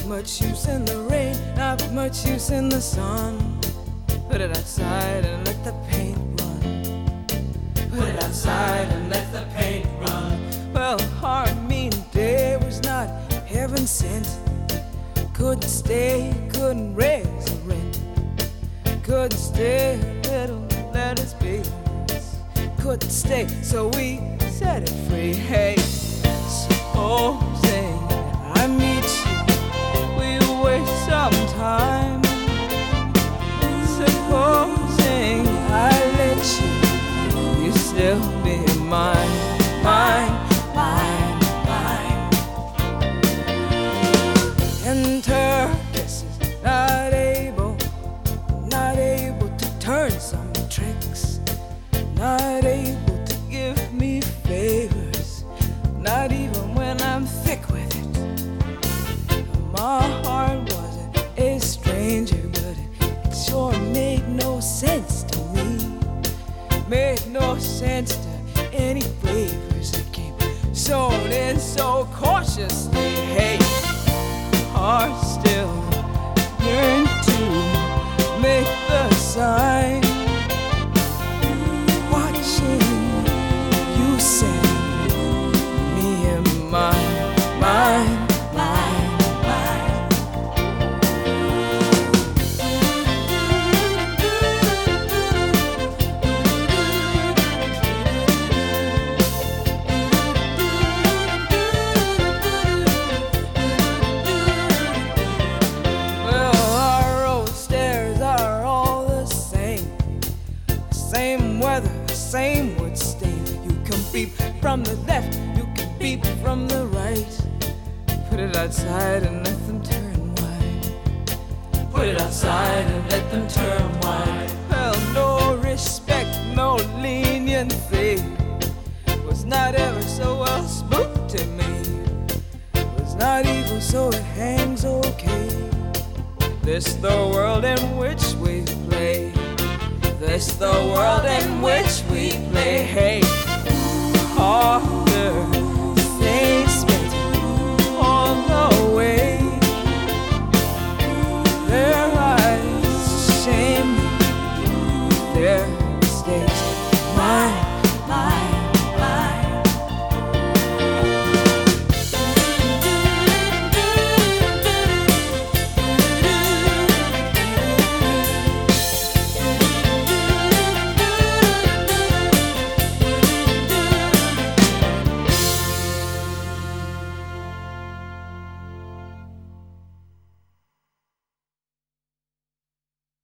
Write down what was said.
much use in the rain, not much use in the sun. Put it outside and let the paint run. Put it outside and let the paint run. Well, a hard, mean day was not heaven sent. Couldn't stay, couldn't raise the rent. Couldn't stay, little letters be. Couldn't stay, so we set it free. Hey, supposing I meet you, we'll waste some time. Supposing I let you, you still be mine, mine, mine, mine. Enter kisses, not able to turn some tricks, not able to give me favors, not even when I'm thick with it. My heart wasn't a stranger, but it sure made no sense to me. Made no sense to any favors that came sewn in so cautiously. Hey, heart still yearn to make the sign. Watching you say me and mine, mine, mine, mine. Well, our old stairs are all the same. Same weather, same wood stain. You can beep from the left, you can beep from the right. Put it outside and let them turn wide. Put it outside and let them turn wide. Well, no respect, no leniency. Was not ever so well spooked to me. Was not evil, so it hangs okay. This the world in which we play. This the world in which we play. Hey,